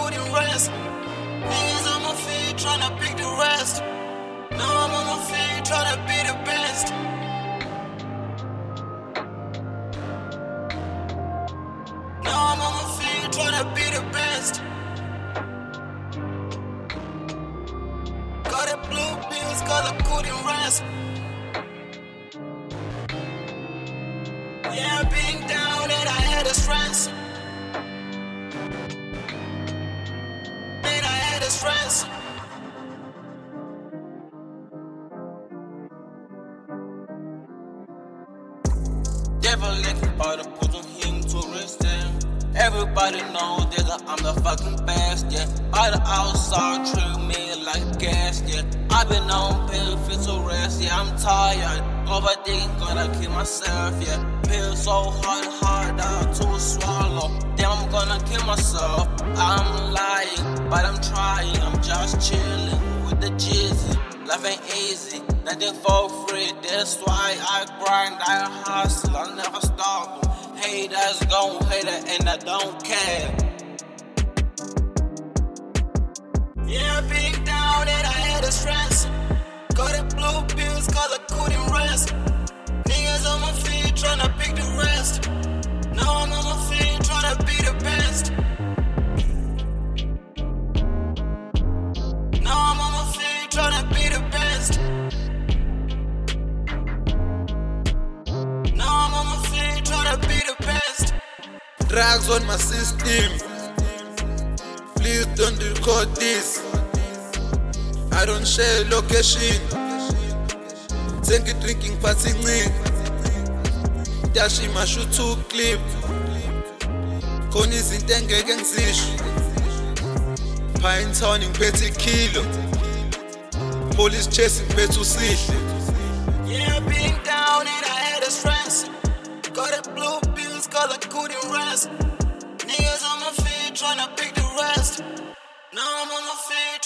couldn't rest. Niggas on my feet tryna pick the rest. Now I'm on my feet tryna be the best. Now I'm on my feet tryna be the best. Got the blue pills cause I couldn't rest. Yeah, being down and I had a stress. And I had a stress. Devil looking for the put on him to rest him. Everybody knows that I'm the fucking best, yeah. All the outside treat me like gas, yeah. I've been on pills to rest, yeah. I'm tired, overthinking, gonna kill myself, yeah. Pills so hard to swallow. Damn, I'm gonna kill myself. I'm lying, but I'm trying. I'm just chilling with the jizzy. Life ain't easy, nothing for free. That's why I grind, I hustle, I never stop. Haters gon' hate it and I don't care. Yeah, being down and I had a stress. Got the blue pills cause I couldn't rest. Niggas on my feet tryna pick the rest. Now I'm on my feet tryna be the best. Now I'm on my feet tryna be the best. Now I'm on my feet tryna be the best. Drugs on my system. Please don't record this. I don't share location. Take it drinking passing me. Dashi mashu two clip. Koni zintenge gengzishu. Pine town in petty kilo. Police chasing petu sihle. Yeah, being down and I had a stress. Got the blue pills cause I couldn't rest. Niggas on my feet tryna pick the rest. Now I'm on my feet